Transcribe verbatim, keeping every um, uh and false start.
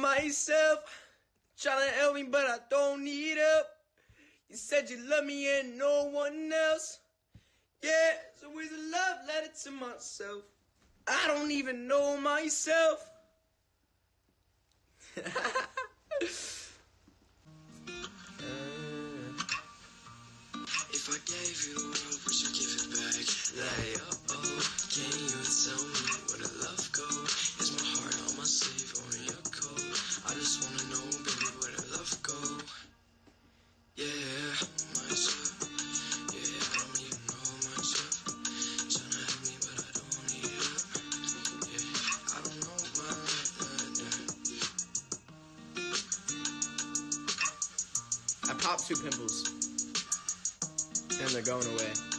myself. Trying to help me, but I don't need help. You said you love me and no one else. Yeah, so it's a love letter to myself. I don't even know myself. uh, if I gave you the world, would you give it back? Like, uh oh, can you tell me where the love go? Is my heart on my sleeve or in your coat? I just wanna know, baby, where the love go? Yeah, myself. Yeah, I don't even know myself. Tryna help me, but I don't need help. Yeah, I don't know my life. I popped two pimples, and they're going away.